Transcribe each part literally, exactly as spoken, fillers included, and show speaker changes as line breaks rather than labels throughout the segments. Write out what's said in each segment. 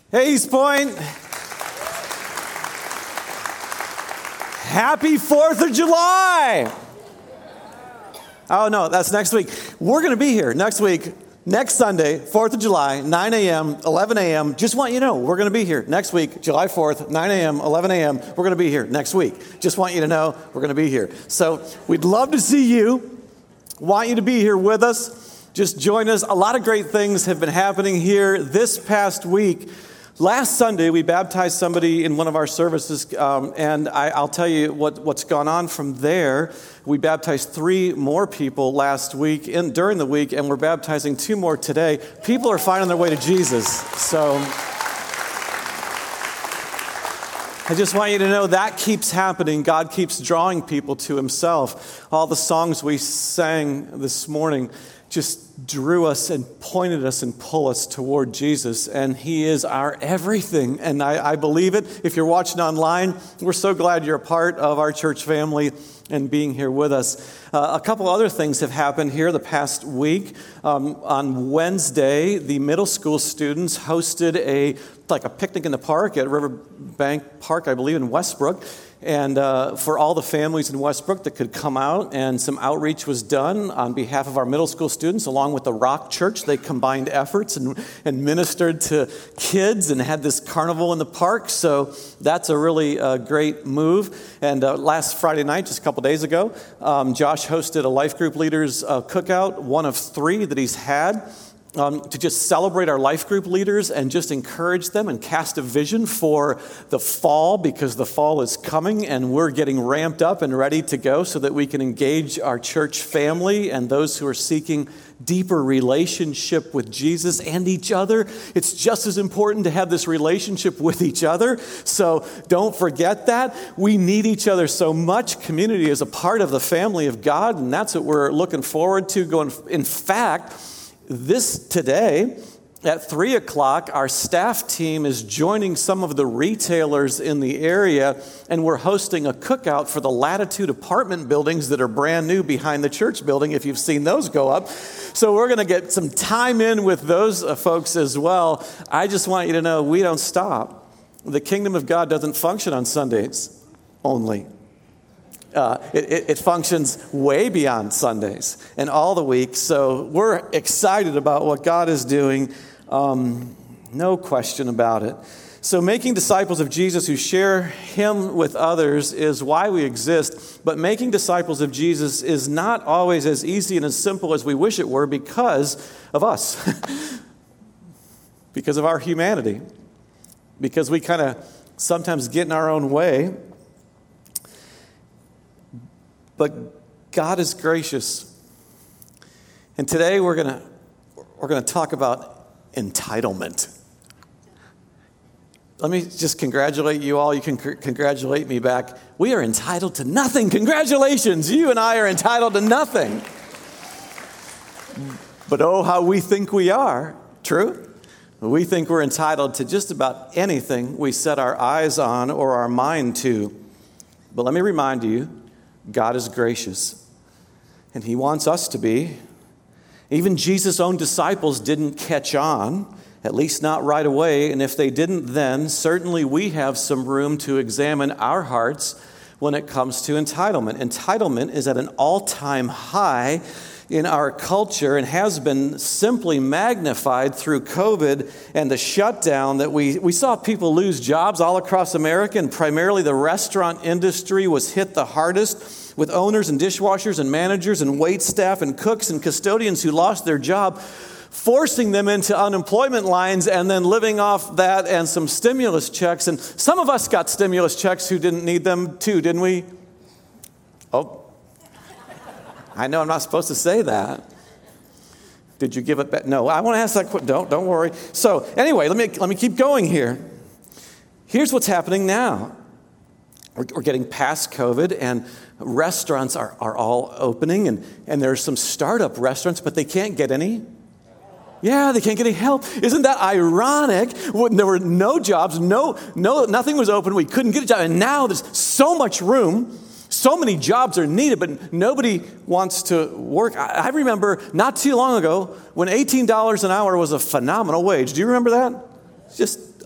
Hey, East Point. Happy fourth of July. Oh, no, that's next week. We're going to be here next week, next Sunday, fourth of July, nine a.m., eleven a.m. Just want you to know, we're going to be here next week, July fourth, nine a.m., eleven a.m. We're going to be here next week. Just want you to know we're going to be here. So we'd love to see you. Want you to be here with us. Just join us. A lot of great things have been happening here this past week. Last Sunday, we baptized somebody in one of our services, um, and I, I'll tell you what, what's gone on from there. We baptized three more people last week, in, during the week, and we're baptizing two more today. People are finding their way to Jesus. So I just want you to know that keeps happening. God keeps drawing people to himself. All the songs we sang this morning just drew us and pointed us and pulled us toward Jesus. And he is our everything. And I, I believe it. If you're watching online, we're so glad you're a part of our church family and being here with us. Uh, a couple other things have happened here the past week. Um, on Wednesday, the middle school students hosted a like a picnic in the park at Riverbank Park, I believe, in Westbrook. And uh, for all the families in Westbrook that could come out, and some outreach was done on behalf of our middle school students, along with the Rock Church. They combined efforts and, and ministered to kids and had this carnival in the park. So that's a really uh, great move. And uh, last Friday night, just a couple days ago, um, Josh hosted a life group leaders uh, cookout, one of three that he's had. Um, to just celebrate our life group leaders and just encourage them and cast a vision for the fall, because the fall is coming and we're getting ramped up and ready to go so that we can engage our church family and those who are seeking deeper relationship with Jesus and each other. It's just as important to have this relationship with each other. So don't forget that. We need each other so much. Community is a part of the family of God, and that's what we're looking forward to going. In fact, This today, at three o'clock, our staff team is joining some of the retailers in the area, and we're hosting a cookout for the Latitude apartment buildings that are brand new behind the church building, if you've seen those go up. So we're going to get some time in with those uh, folks as well. I just want you to know we don't stop. The kingdom of God doesn't function on Sundays only. Uh, it, it functions way beyond Sundays and all the week. So we're excited about what God is doing. Um, no question about it. So making disciples of Jesus who share him with others is why we exist. But making disciples of Jesus is not always as easy and as simple as we wish it were because of us. Because of our humanity. Because we kind of sometimes get in our own way. But God is gracious. And today we're going to we're going to talk about entitlement. Let me just congratulate you all. You can c- congratulate me back. We are entitled to nothing. Congratulations. You and I are entitled to nothing. But oh, how we think we are. True? We think we're entitled to just about anything we set our eyes on or our mind to. But let me remind you, God is gracious, and he wants us to be. Even Jesus' own disciples didn't catch on, at least not right away, and if they didn't then, certainly we have some room to examine our hearts when it comes to entitlement. Entitlement is at an all-time high in our culture and has been simply magnified through COVID and the shutdown that we, we saw people lose jobs all across America, and primarily the restaurant industry was hit the hardest, with owners and dishwashers and managers and wait staff and cooks and custodians who lost their job, forcing them into unemployment lines and then living off that and some stimulus checks. And some of us got stimulus checks who didn't need them too, didn't we? Oh, I know I'm not supposed to say that. Did you give it back? No, I want to ask that question. Don't, don't worry. So anyway, let me, let me keep going here. Here's what's happening now. We're, we're getting past COVID, and restaurants are, are all opening, and, and there's some startup restaurants, but they can't get any. Yeah, they can't get any help. Isn't that ironic? When there were no jobs, no, no, nothing was open, we couldn't get a job, and now there's so much room. So many jobs are needed, but nobody wants to work. I, I remember not too long ago when eighteen dollars an hour was a phenomenal wage. Do you remember that? Just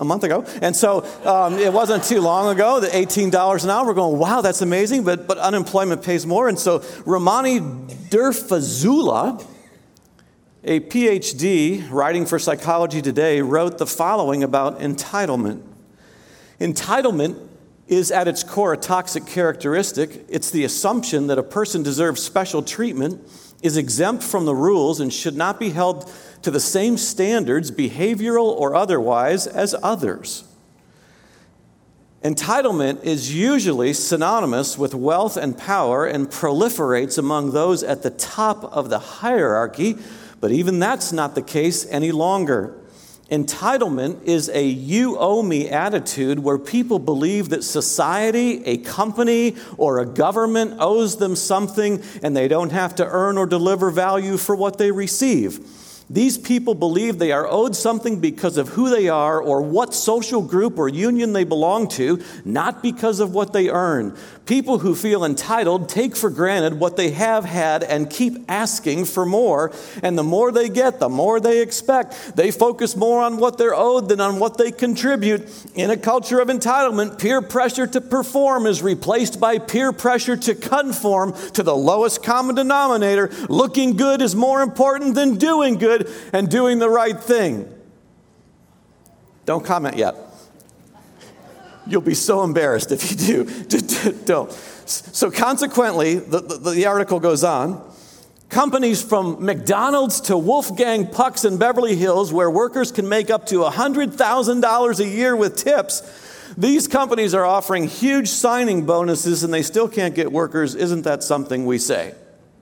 a month ago. And so um, it wasn't too long ago that eighteen dollars an hour, we're going, wow, that's amazing, but, but unemployment pays more. And so Ramani Durfazula, a P H D writing for Psychology Today, wrote the following about entitlement. Entitlement is at its core a toxic characteristic. It's the assumption that a person deserves special treatment, is exempt from the rules, and should not be held to the same standards, behavioral or otherwise, as others. Entitlement is usually synonymous with wealth and power and proliferates among those at the top of the hierarchy, but even that's not the case any longer. Entitlement is a you owe me attitude where people believe that society, a company, or a government owes them something and they don't have to earn or deliver value for what they receive. These people believe they are owed something because of who they are or what social group or union they belong to, not because of what they earn. People who feel entitled take for granted what they have had and keep asking for more. And the more they get, the more they expect. They focus more on what they're owed than on what they contribute. In a culture of entitlement, peer pressure to perform is replaced by peer pressure to conform to the lowest common denominator. Looking good is more important than doing good and doing the right thing. Don't comment yet. You'll be so embarrassed if you do. Don't. So consequently, the, the, the article goes on. Companies from McDonald's to Wolfgang Puck's in Beverly Hills, where workers can make up to one hundred thousand dollars a year with tips, these companies are offering huge signing bonuses and they still can't get workers. Isn't that something we say?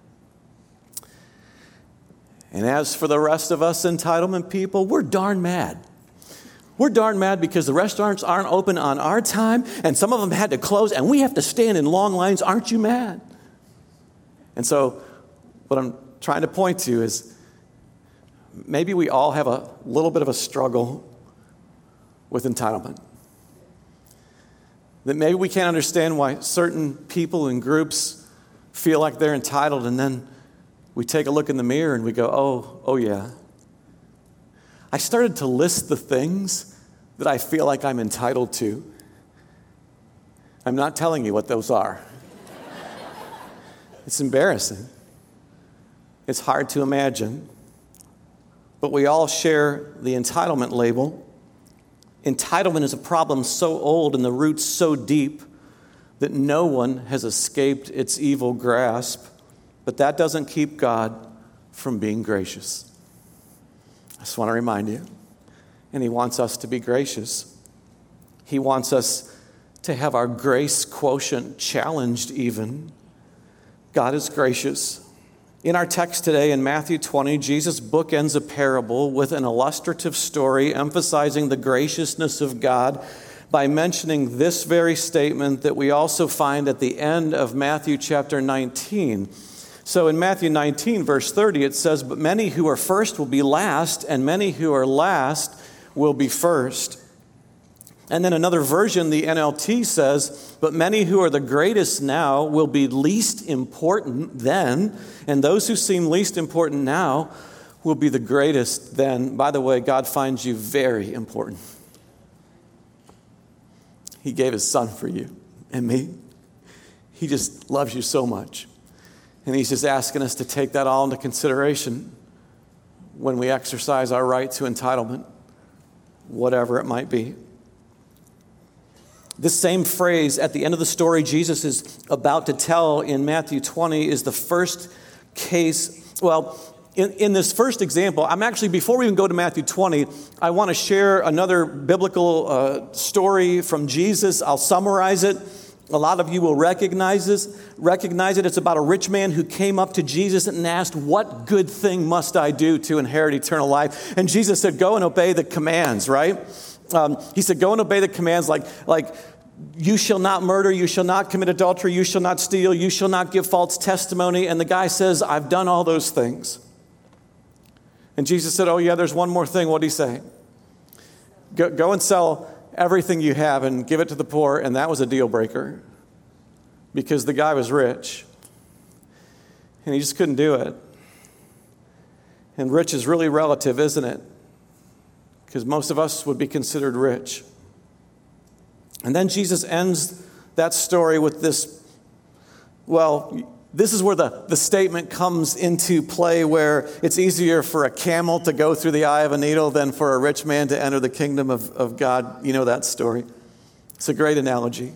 And as for the rest of us entitlement people, we're darn mad. We're darn mad because the restaurants aren't open on our time, and some of them had to close, and we have to stand in long lines. Aren't you mad? And so what I'm trying to point to is maybe we all have a little bit of a struggle with entitlement. That maybe we can't understand why certain people and groups feel like they're entitled, and then we take a look in the mirror and we go, oh, oh yeah. I started to list the things that I feel like I'm entitled to. I'm not telling you what those are. It's embarrassing. It's hard to imagine. But we all share the entitlement label. Entitlement is a problem so old and the roots so deep that no one has escaped its evil grasp. But that doesn't keep God from being gracious. I just want to remind you. And He wants us to be gracious. He wants us to have our grace quotient challenged even. God is gracious. In our text today in Matthew twenty, Jesus bookends a parable with an illustrative story emphasizing the graciousness of God by mentioning this very statement that we also find at the end of Matthew chapter nineteen. So in Matthew nineteen, verse thirty, it says, "But many who are first will be last, and many who are last will be first." And then another version, the N L T says, "But many who are the greatest now will be least important then, and those who seem least important now will be the greatest then." By the way, God finds you very important. He gave His Son for you and me. He just loves you so much. And He's just asking us to take that all into consideration when we exercise our right to entitlement, whatever it might be. This same phrase at the end of the story Jesus is about to tell in Matthew twenty is the first case. Well, in, in this first example, I'm actually, before we even go to Matthew twenty, I want to share another biblical uh, story from Jesus. I'll summarize it. A lot of you will recognize this, recognize it. It's about a rich man who came up to Jesus and asked, "What good thing must I do to inherit eternal life?" And Jesus said, "Go and obey the commands," right? Um, he said, "Go and obey the commands like, like, you shall not murder, you shall not commit adultery, you shall not steal, you shall not give false testimony." And the guy says, "I've done all those things." And Jesus said, "Oh yeah, there's one more thing." What did He say? Go, go and sell everything you have and give it to the poor. And that was a deal breaker because the guy was rich and he just couldn't do it. And rich is really relative, isn't it? because most of us would be considered rich. And then Jesus ends that story with this, well, this is where the, the statement comes into play, where it's easier for a camel to go through the eye of a needle than for a rich man to enter the kingdom of, of God. You know that story. It's a great analogy.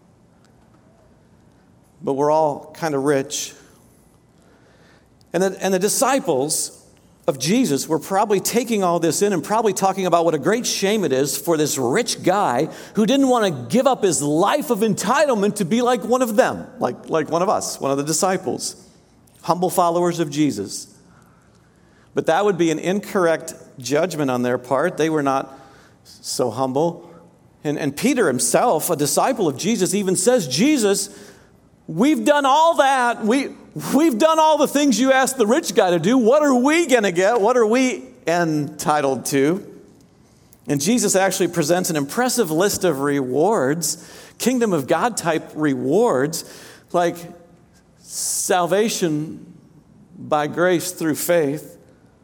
But we're all kind of rich. And the, and the disciples of Jesus were probably taking all this in and probably talking about what a great shame it is for this rich guy who didn't want to give up his life of entitlement to be like one of them, like, like one of us, one of the disciples, humble followers of Jesus. But that would be an incorrect judgment on their part. They were not so humble. And, and Peter himself, a disciple of Jesus, even says, Jesus, we've done all that. We, we've done all the things you asked the rich guy to do. What are we going to get? What are we entitled to? And Jesus actually presents an impressive list of rewards, kingdom of God type rewards, like salvation by grace through faith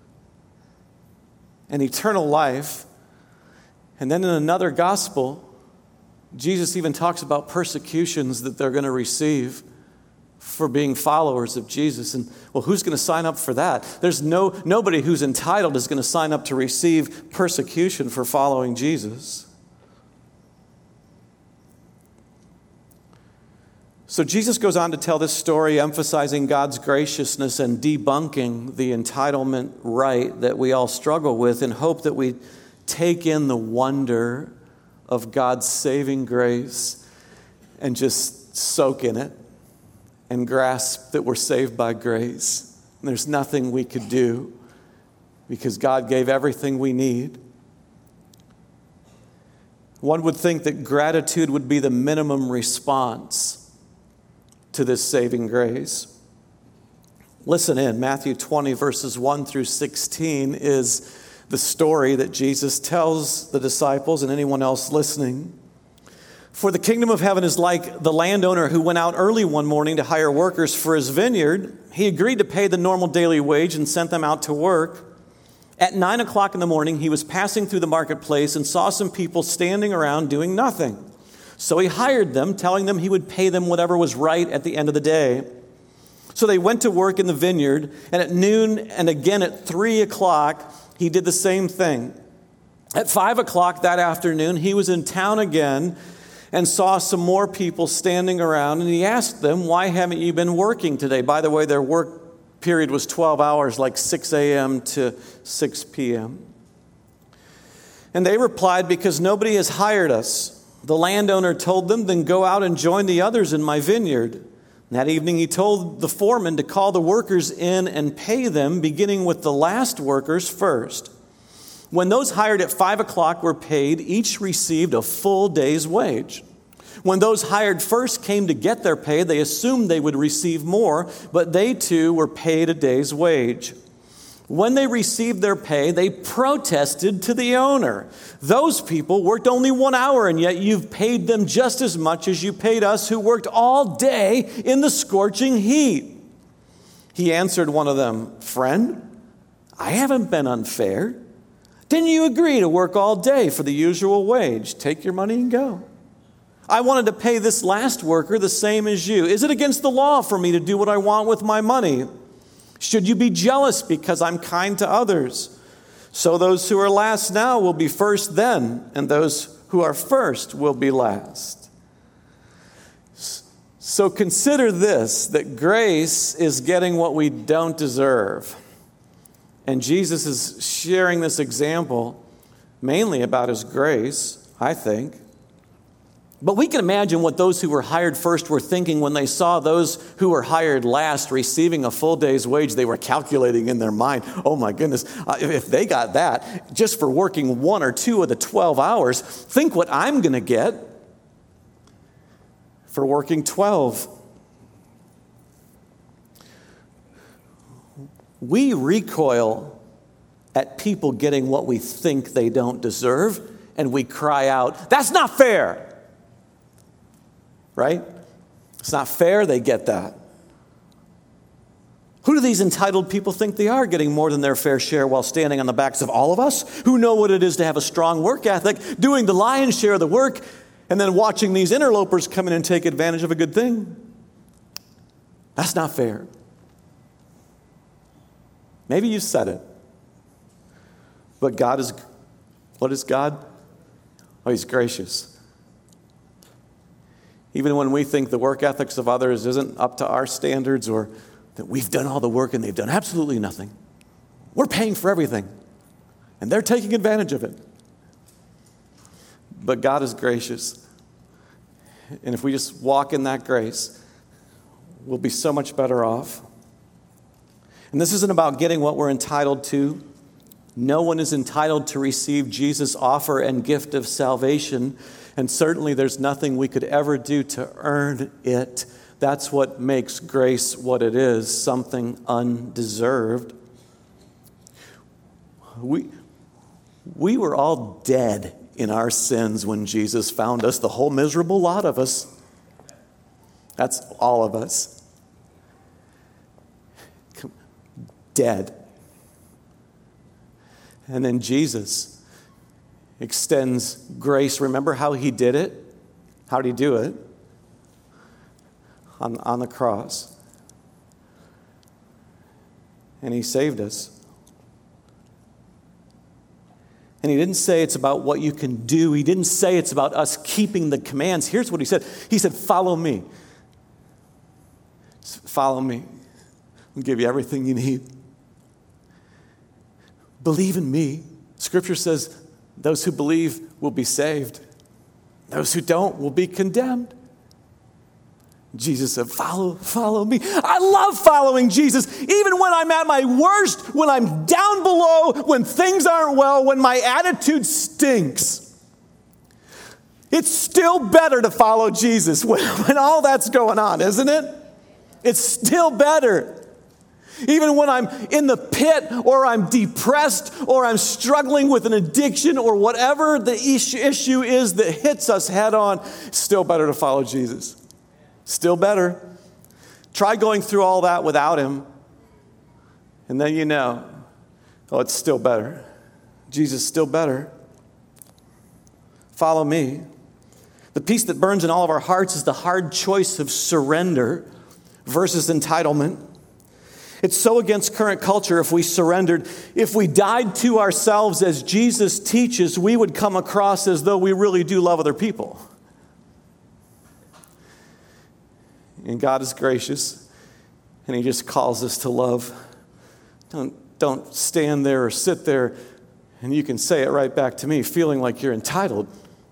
and eternal life. And then in another gospel, Jesus even talks about persecutions that they're going to receive for being followers of Jesus. And, well, who's going to sign up for that? There's no nobody who's entitled is going to sign up to receive persecution for following Jesus. So Jesus goes on to tell this story, emphasizing God's graciousness and debunking the entitlement right that we all struggle with, in hope that we take in the wonder of God's saving grace and just soak in it and grasp that we're saved by grace. And there's nothing we could do because God gave everything we need. One would think that gratitude would be the minimum response to this saving grace. Listen in, Matthew twenty, verses one through sixteen is the story that Jesus tells the disciples and anyone else listening. For the kingdom of heaven is like the landowner who went out early one morning to hire workers for his vineyard. He agreed to pay the normal daily wage and sent them out to work. At nine o'clock in the morning, he was passing through the marketplace and saw some people standing around doing nothing. So he hired them, telling them he would pay them whatever was right at the end of the day. So they went to work in the vineyard, and at noon and again at three o'clock, he did the same thing. At five o'clock that afternoon, he was in town again and saw some more people standing around, and he asked them, why haven't you been working today? By the way, their work period was twelve hours, like six a.m. to six p.m. And they replied, because nobody has hired us. The landowner told them, then go out and join the others in my vineyard. And that evening he told the foreman to call the workers in and pay them, beginning with the last workers first. When those hired at five o'clock were paid, each received a full day's wage. When those hired first came to get their pay, they assumed they would receive more, but they too were paid a day's wage. When they received their pay, they protested to the owner. Those people worked only one hour, and yet you've paid them just as much as you paid us who worked all day in the scorching heat. He answered one of them, friend, I haven't been unfair. Didn't you agree to work all day for the usual wage? Take your money and go. I wanted to pay this last worker the same as you. Is it against the law for me to do what I want with my money? Should you be jealous because I'm kind to others? So those who are last now will be first then, and those who are first will be last. So consider this, that grace is getting what we don't deserve. And Jesus is sharing this example mainly about his grace, I think. But we can imagine what those who were hired first were thinking when they saw those who were hired last receiving a full day's wage. They were calculating in their mind, oh my goodness, uh, if they got that just for working one or two of the twelve hours, think what I'm going to get for working twelve. We recoil at people getting what we think they don't deserve, and we cry out, that's not fair. Right? It's not fair they get that. Who do these entitled people think they are, getting more than their fair share while standing on the backs of all of us who know what it is to have a strong work ethic, doing the lion's share of the work, and then watching these interlopers come in and take advantage of a good thing? That's not fair. Maybe you said it. But God is, what is God? Oh, He's gracious. Even when we think the work ethics of others isn't up to our standards, or that we've done all the work and they've done absolutely nothing. We're paying for everything, and they're taking advantage of it. But God is gracious. And if we just walk in that grace, we'll be so much better off. And this isn't about getting what we're entitled to. No one is entitled to receive Jesus' offer and gift of salvation. And certainly there's nothing we could ever do to earn it. That's what makes grace what it is, something undeserved. We, we were all dead in our sins when Jesus found us, the whole miserable lot of us. That's all of us. Dead. And then Jesus extends grace. Remember how He did it? How did He do it? On, on the cross. And He saved us. And He didn't say it's about what you can do. He didn't say it's about us keeping the commands. Here's what He said. He said, follow me. Follow me. I'll give you everything you need. Believe in me. Scripture says those who believe will be saved. Those who don't will be condemned. Jesus said, follow, follow me. I love following Jesus, even when I'm at my worst, when I'm down below, when things aren't well, when my attitude stinks. It's still better to follow Jesus when, when all that's going on, isn't it? It's still better. Even when I'm in the pit, or I'm depressed, or I'm struggling with an addiction, or whatever the issue is that hits us head on, it's still better to follow Jesus. Still better. Try going through all that without Him, and then you know, oh, it's still better. Jesus is still better. Follow me. The peace that burns in all of our hearts is the hard choice of surrender versus entitlement. It's so against current culture if we surrendered. If we died to ourselves as Jesus teaches, we would come across as though we really do love other people. And God is gracious, and He just calls us to love. Don't, don't stand there or sit there, and you can say it right back to me, feeling like you're entitled,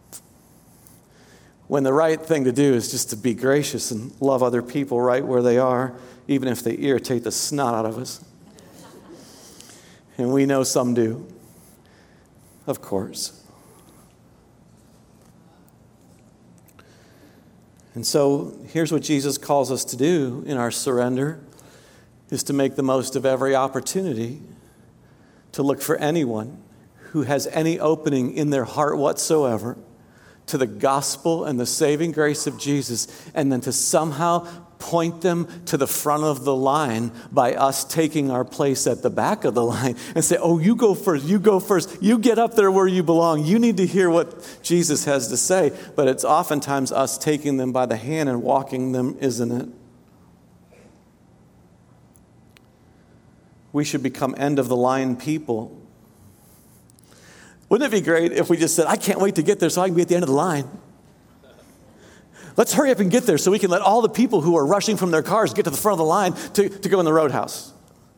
when the right thing to do is just to be gracious and love other people right where they are, even if they irritate the snot out of us. And we know some do, of course. And so here's what Jesus calls us to do in our surrender, is to make the most of every opportunity to look for anyone who has any opening in their heart whatsoever to the gospel and the saving grace of Jesus, and then to somehow point them to the front of the line by us taking our place at the back of the line and say, oh, you go first, you go first, you get up there where you belong. You need to hear what Jesus has to say. But it's oftentimes us taking them by the hand and walking them, isn't it? We should become end-of-the-line people. Wouldn't it be great if we just said, I can't wait to get there so I can be at the end of the line? Let's hurry up and get there so we can let all the people who are rushing from their cars get to the front of the line to, to go in the roadhouse.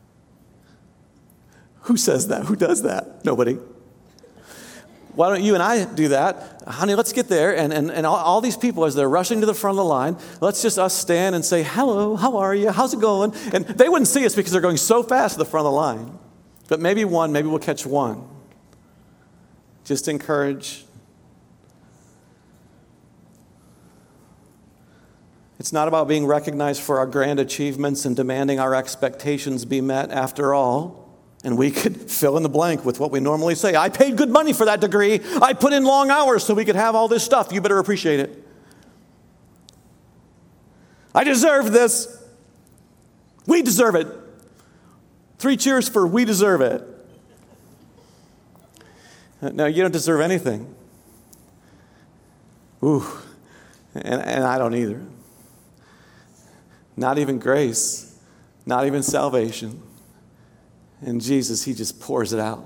Who says that? Who does that? Nobody. Why don't you and I do that? Honey, let's get there. And, and, and all, all these people, as they're rushing to the front of the line, let's just us stand and say, hello, how are you? How's it going? And they wouldn't see us because they're going so fast to the front of the line. But maybe one, maybe we'll catch one. Just encourage. It's not about being recognized for our grand achievements and demanding our expectations be met after all. And we could fill in the blank with what we normally say. I paid good money for that degree. I put in long hours so we could have all this stuff. You better appreciate it. I deserve this. We deserve it. Three cheers for we deserve it. No, you don't deserve anything. Ooh, and, and I don't either. Not even grace, not even salvation. And Jesus, he just pours it out.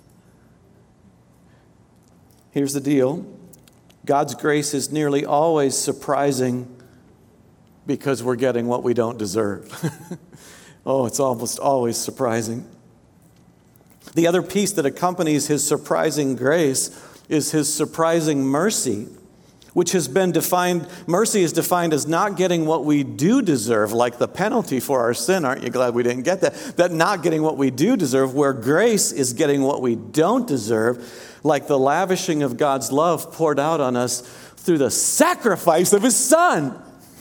Here's the deal. God's grace is nearly always surprising because we're getting what we don't deserve. Oh, it's almost always surprising. The other piece that accompanies his surprising grace is his surprising mercy, which has been defined, mercy is defined as not getting what we do deserve, like the penalty for our sin. Aren't you glad we didn't get that? That not getting what we do deserve, where grace is getting what we don't deserve, like the lavishing of God's love poured out on us through the sacrifice of his Son.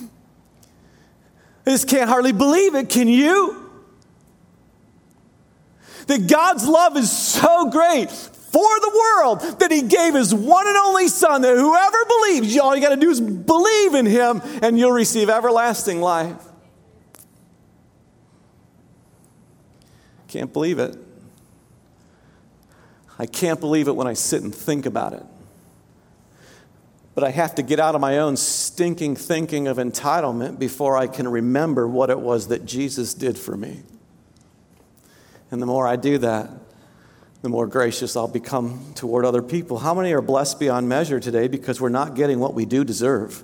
I just can't hardly believe it, can you? That God's love is so great for the world that he gave his one and only Son, that whoever believes, all you got to do is believe in him and you'll receive everlasting life. Can't believe it. I can't believe it when I sit and think about it. But I have to get out of my own stinking thinking of entitlement before I can remember what it was that Jesus did for me. And the more I do that, the more gracious I'll become toward other people. How many are blessed beyond measure today because we're not getting what we do deserve?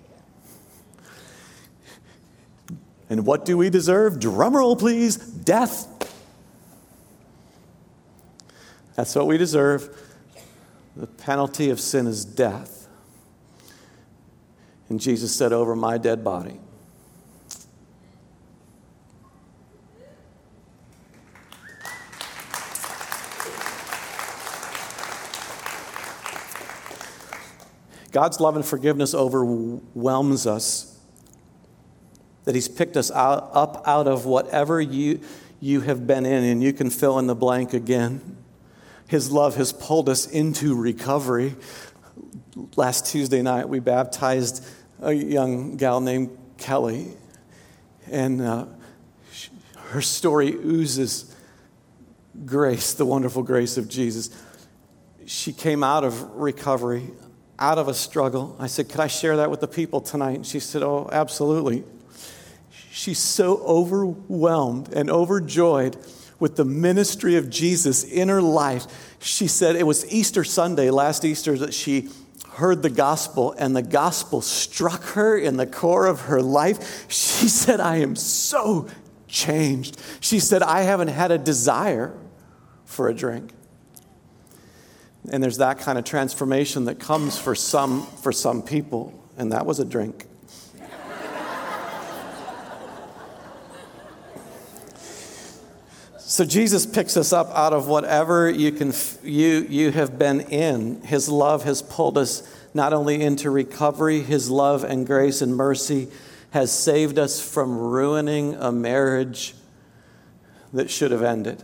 And what do we deserve? Drumroll, please. Death. That's what we deserve. The penalty of sin is death. And Jesus said, over my dead body. God's love and forgiveness overwhelms us. That he's picked us out, up out of whatever you, you have been in, and you can fill in the blank again. His love has pulled us into recovery. Last Tuesday night, we baptized a young gal named Kelly. And uh, her story oozes grace, the wonderful grace of Jesus. She came out of recovery, out of a struggle. I said, could I share that with the people tonight? And she said, oh, absolutely. She's so overwhelmed and overjoyed with the ministry of Jesus in her life. She said it was Easter Sunday, last Easter, that she heard the gospel, and the gospel struck her in the core of her life. She said, I am so changed. She said, I haven't had a desire for a drink. And there's that kind of transformation that comes for some for some people, and that was a drink. So Jesus picks us up out of whatever you can you you have been in. His love has pulled us not only into recovery, his love and grace and mercy has saved us from ruining a marriage that should have ended.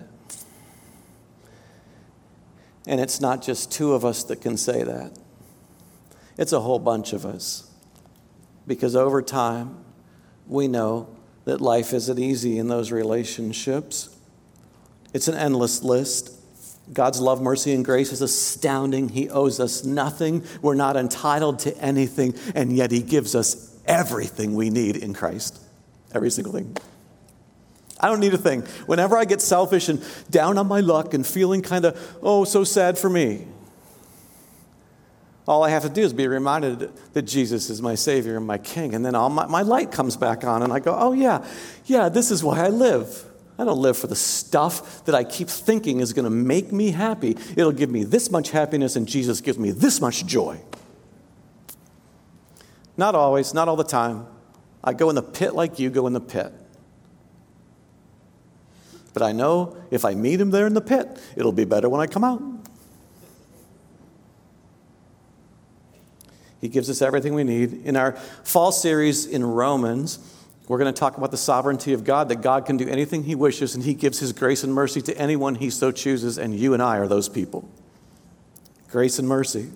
And it's not just two of us that can say that. It's a whole bunch of us. Because over time, we know that life isn't easy in those relationships. It's an endless list. God's love, mercy, and grace is astounding. He owes us nothing. We're not entitled to anything. And yet he gives us everything we need in Christ. Every single thing. I don't need a thing. Whenever I get selfish and down on my luck and feeling kind of, oh, so sad for me, all I have to do is be reminded that Jesus is my Savior and my King. And then all my, my light comes back on and I go, oh, yeah, yeah, this is why I live. I don't live for the stuff that I keep thinking is going to make me happy. It'll give me this much happiness, and Jesus gives me this much joy. Not always, not all the time. I go in the pit like you go in the pit. But I know if I meet him there in the pit, it'll be better when I come out. He gives us everything we need. In our fall series in Romans, we're going to talk about the sovereignty of God, that God can do anything he wishes, and he gives his grace and mercy to anyone he so chooses, and you and I are those people. Grace and mercy.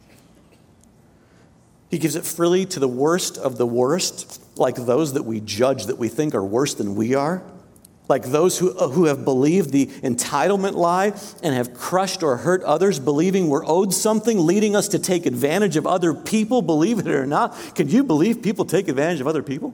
He gives it freely to the worst of the worst, like those that we judge that we think are worse than we are. Like those who, who have believed the entitlement lie and have crushed or hurt others, believing we're owed something, leading us to take advantage of other people, believe it or not. Can you believe people take advantage of other people?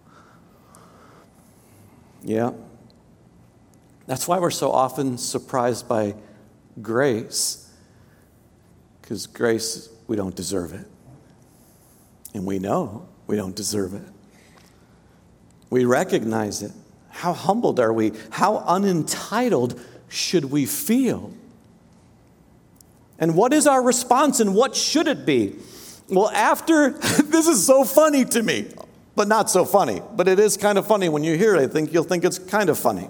Yeah. That's why we're so often surprised by grace. Because grace, we don't deserve it. And we know we don't deserve it. We recognize it. How humbled are we? How unentitled should we feel? And what is our response and what should it be? Well, after, this is so funny to me, but not so funny. But it is kind of funny when you hear it. I think you'll think it's kind of funny.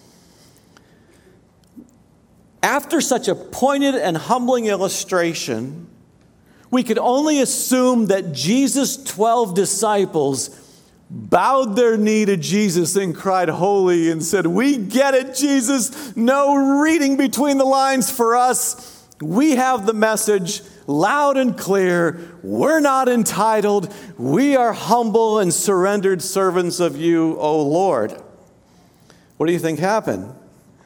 After such a pointed and humbling illustration, we could only assume that Jesus' twelve disciples bowed their knee to Jesus and cried holy and said, "We get it, Jesus. No reading between the lines for us. We have the message loud and clear. We're not entitled. We are humble and surrendered servants of you, O Lord." What do you think happened?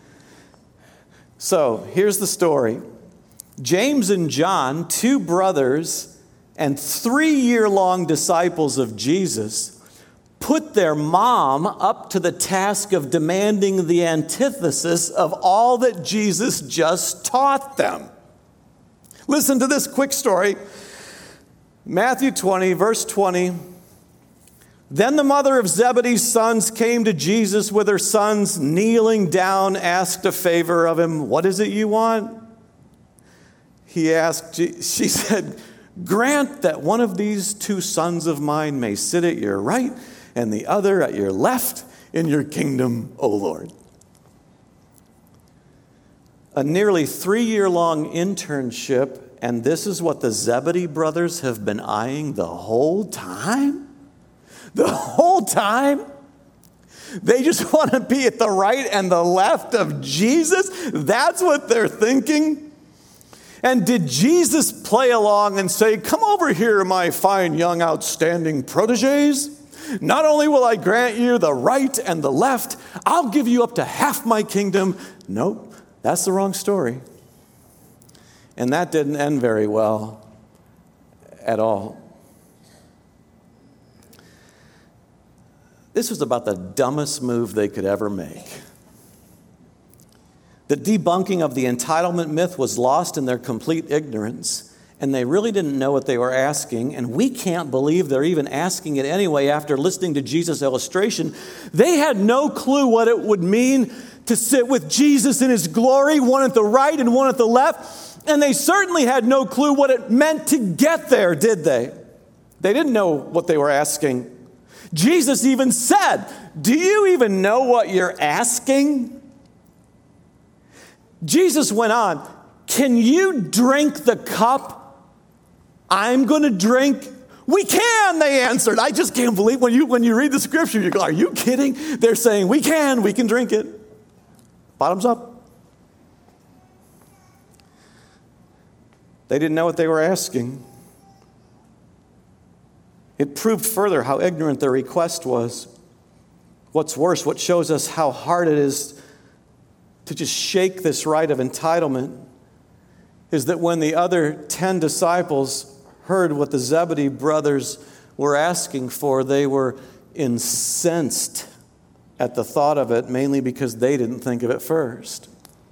So here's the story. James and John, two brothers and three-year-long disciples of Jesus, put their mom up to the task of demanding the antithesis of all that Jesus just taught them. Listen to this quick story. Matthew twenty, verse twenty. Then the mother of Zebedee's sons came to Jesus with her sons, kneeling down, asked a favor of him. "What is it you want?" He asked, she said, "Grant that one of these two sons of mine may sit at your right and the other at your left in your kingdom, O Lord." A nearly three-year-long internship, and this is what the Zebedee brothers have been eyeing the whole time? The whole time? They just want to be at the right and the left of Jesus? That's what they're thinking? And did Jesus play along and say, "Come over here, my fine, young, outstanding protégés? Not only will I grant you the right and the left, I'll give you up to half my kingdom." Nope, that's the wrong story. And that didn't end very well at all. This was about the dumbest move they could ever make. The debunking of the entitlement myth was lost in their complete ignorance. And they really didn't know what they were asking, and we can't believe they're even asking it anyway after listening to Jesus' illustration. They had no clue what it would mean to sit with Jesus in his glory, one at the right and one at the left, and they certainly had no clue what it meant to get there, did they? They didn't know what they were asking. Jesus even said, "Do you even know what you're asking?" Jesus went on, "Can you drink the cup I'm going to drink?" "We can," they answered. I just can't believe when you when you read the scripture, you go, "Are you kidding?" They're saying, "We can, we can drink it." Bottoms up. They didn't know what they were asking. It proved further how ignorant their request was. What's worse, what shows us how hard it is to just shake this right of entitlement is that when the other ten disciples heard what the Zebedee brothers were asking for, they were incensed at the thought of it, mainly because they didn't think of it first.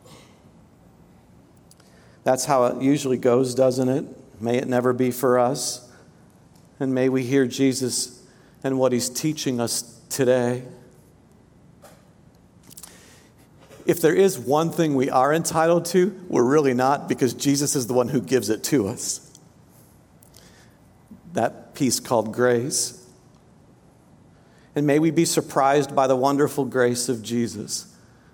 That's how it usually goes, doesn't it? May it never be for us. And may we hear Jesus and what he's teaching us today. If there is one thing we are entitled to, we're really not, because Jesus is the one who gives it to us. That piece called grace. And may we be surprised by the wonderful grace of Jesus.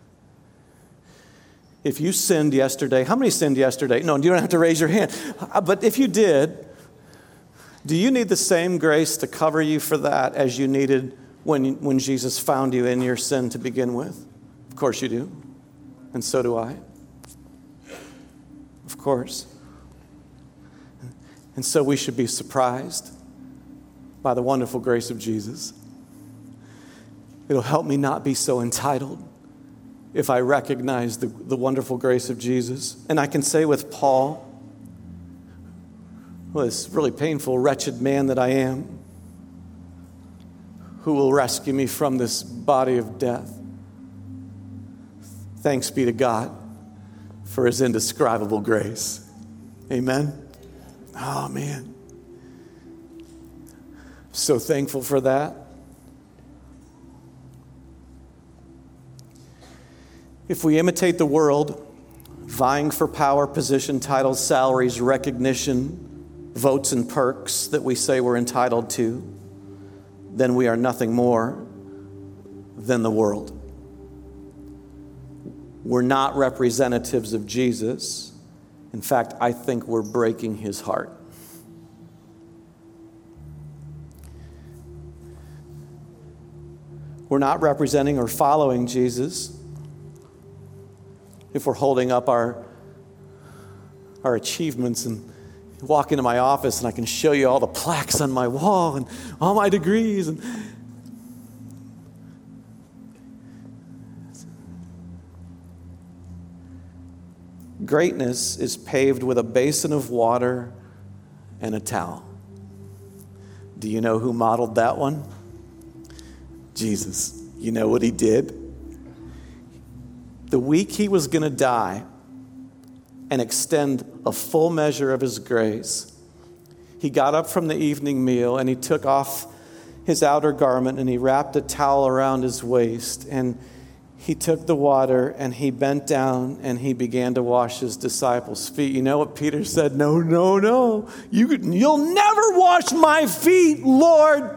If you sinned yesterday, how many sinned yesterday? No, you don't have to raise your hand. But if you did, do you need the same grace to cover you for that as you needed when, when Jesus found you in your sin to begin with? Of course you do. And so do I. Of course. And so we should be surprised by the wonderful grace of Jesus. It'll help me not be so entitled. if I recognize the, the wonderful grace of Jesus. And I can say with Paul, well, this really painful, wretched man that I am, who will rescue me from this body of death? Thanks be to God for his indescribable grace. Amen? Oh, man. So thankful for that. If we imitate the world, vying for power, position, titles, salaries, recognition, votes, and perks that we say we're entitled to, then we are nothing more than the world. We're not representatives of Jesus. In fact, I think we're breaking his heart. We're not representing or following Jesus if we're holding up our, our achievements and walk into my office and I can show you all the plaques on my wall and all my degrees. And greatness is paved with a basin of water and a towel. Do you know who modeled that one? Jesus. You know what he did? The week he was going to die and extend a full measure of his grace, he got up from the evening meal and he took off his outer garment and he wrapped a towel around his waist, and he took the water and he bent down and he began to wash his disciples' feet. You know what Peter said? No, no, no. You, you'll never wash my feet, Lord.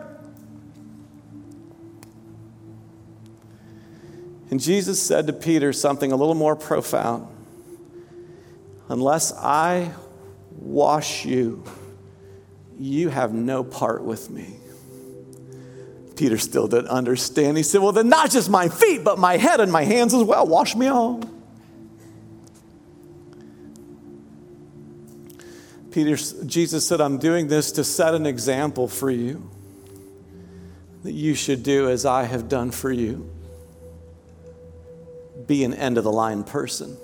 And Jesus said to Peter something a little more profound. Unless I wash you, you have no part with me. Peter still didn't understand. He said, well, then not just my feet, but my head and my hands as well. Wash me all. Peter, Jesus said, I'm doing this to set an example for you that you should do as I have done for you. Be an end-of-the-line person.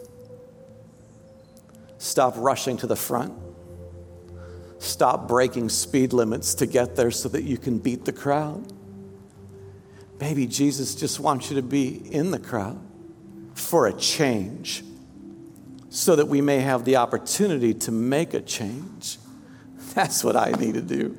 Stop rushing to the front. Stop breaking speed limits to get there so that you can beat the crowd. Maybe Jesus just wants you to be in the crowd for a change so that we may have the opportunity to make a change. That's what I need to do.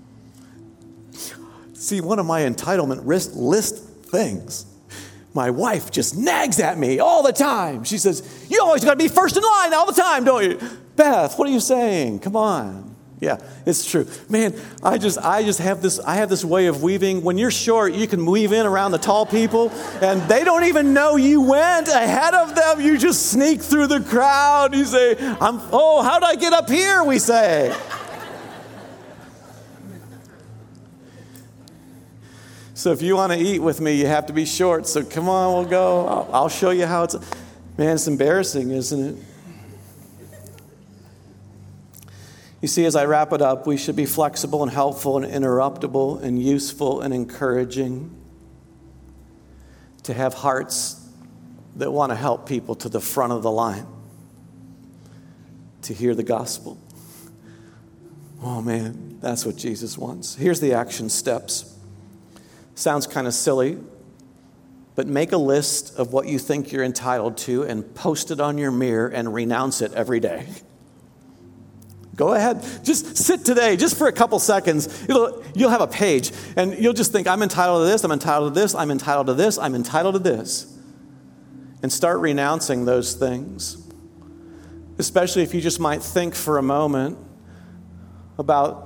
See, one of my entitlement list things, my wife just nags at me all the time. She says, you always got to be first in line all the time, don't you? Beth, what are you saying? Come on. Yeah, it's true. Man, I just I just have this I have this way of weaving. When you're short, you can weave in around the tall people, and they don't even know you went ahead of them. You just sneak through the crowd. You say, I'm oh, how'd I get up here? We say. So if you want to eat with me, you have to be short. So come on, we'll go. I'll, I'll show you how it's... Man, it's embarrassing, isn't it? You see, as I wrap it up, we should be flexible and helpful and interruptible and useful and encouraging. To have hearts that want to help people to the front of the line. To hear the gospel. Oh man, that's what Jesus wants. Here's the action steps. Sounds kind of silly, but make a list of what you think you're entitled to and post it on your mirror and renounce it every day. Go ahead. Just sit today, just for a couple seconds. It'll, you'll have a page, and you'll just think, I'm entitled to this, I'm entitled to this, I'm entitled to this, I'm entitled to this. And start renouncing those things. Especially if you just might think for a moment about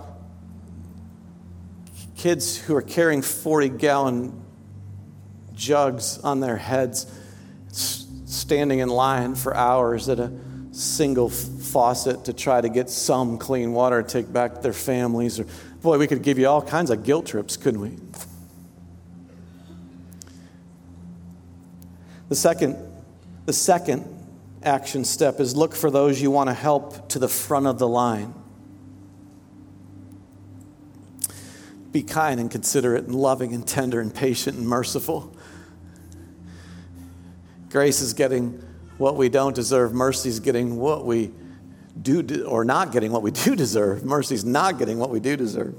kids who are carrying forty-gallon jugs on their heads, standing in line for hours at a single faucet to try to get some clean water to take back to their families. Or, boy, we could give you all kinds of guilt trips, couldn't we? The second, the second action step is look for those you want to help to the front of the line. Be kind and considerate and loving and tender and patient and merciful. Grace is getting what we don't deserve. Mercy is getting what we do, or not getting what we do deserve. Mercy is not getting what we do deserve.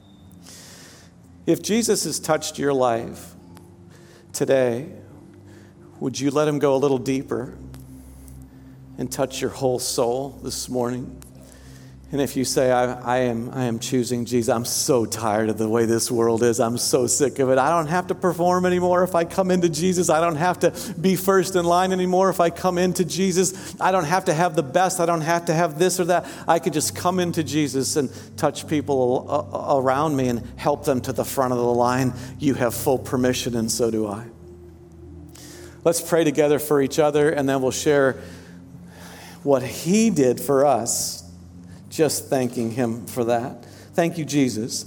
If Jesus has touched your life today, would you let him go a little deeper and touch your whole soul this morning? And if you say, I, I am I am choosing Jesus, I'm so tired of the way this world is. I'm so sick of it. I don't have to perform anymore if I come into Jesus. I don't have to be first in line anymore if I come into Jesus. I don't have to have the best. I don't have to have this or that. I could just come into Jesus and touch people around me and help them to the front of the line. You have full permission, and so do I. Let's pray together for each other, and then we'll share what he did for us. Just thanking him for that. Thank you, Jesus.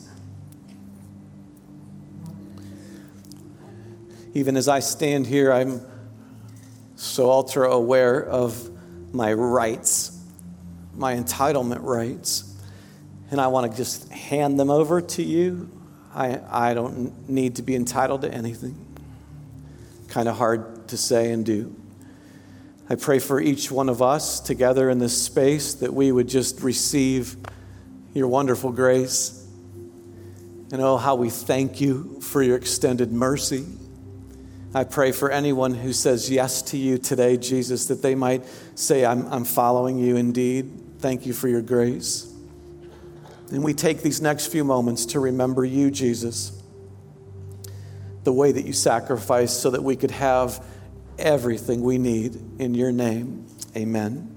Even as I stand here, I'm so ultra aware of my rights, my entitlement rights. And I want to just hand them over to you. I, I don't need to be entitled to anything. Kind of hard to say and do. I pray for each one of us together in this space that we would just receive your wonderful grace. And oh, how we thank you for your extended mercy. I pray for anyone who says yes to you today, Jesus, that they might say, I'm, I'm following you indeed. Thank you for your grace. And we take these next few moments to remember you, Jesus, the way that you sacrificed so that we could have everything we need in your name. Amen.